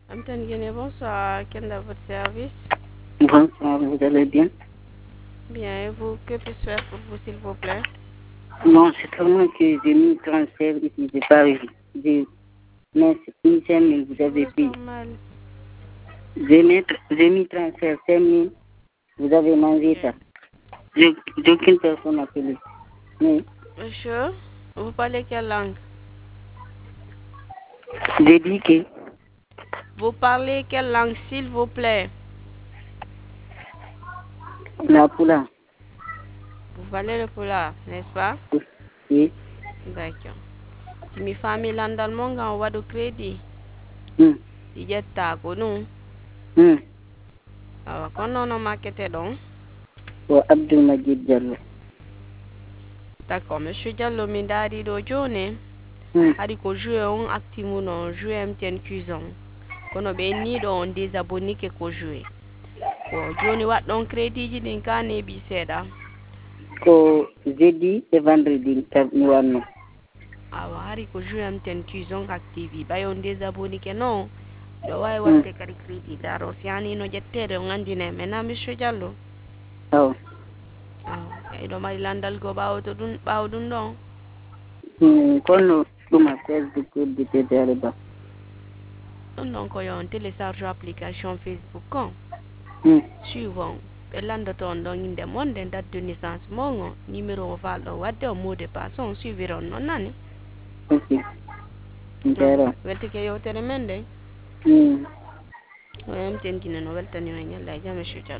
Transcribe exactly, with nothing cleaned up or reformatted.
Amten Guinée, bonsoir. Quel est votre service? Bonsoir, vous allez bien? Bien, et vous, que puis-je faire pour vous, s'il vous plaît? Non, c'est seulement que j'ai mis transfert ici, j'ai pas réussi. J'ai mis cinq mille, vous avez payé. J'ai mis, j'ai mis transfert cinq mille, vous avez mangé ça. J'ai j'ai aucune personne appelée. Mais Monsieur, vous parlez quelle langue? j'ai dit que Vous parlez quelle langue, s'il vous plaît? la poula. Vous parlez le pula, n'est-ce pas? Oui. D'accord. Si mi famille landal mo ngam wadu crédit, Hum. di jetta ko non. Hum. Awa kono no makete don. Wa Abdul Majid Diallo. D'accord, monsieur Diallo mi dari do jone. Hum. Hari ko jouer on actimu non jouer mtn cuisson. Kono be ni do on désabonné ke ko jouer. Ko joni wat don crédit ji din kane bi seda. Ko jeudi et vendredi tab mi wanno. Awa hari ko jouer mtn cuisson active ba on désabonné ke non. Do way Hum. watte kadi crédit daro fiani no jettere on andine maintenant monsieur Diallo. Aw. Ah, e do mari landal go bawo to dun bawo dun don. Hum. Kono ɗuma Facebook udditede ba. Donc on télécharge l'application Facebook kon. Hum. Suivant e landa ton don inde mon den date de naissance mongo numéro valdo wadde o mot de passe on suiviron non nani. Ok. Intera. Welte ke yo tere mende. Hum. O em ten kine no weltani no nyalla jame monsieur Diallo.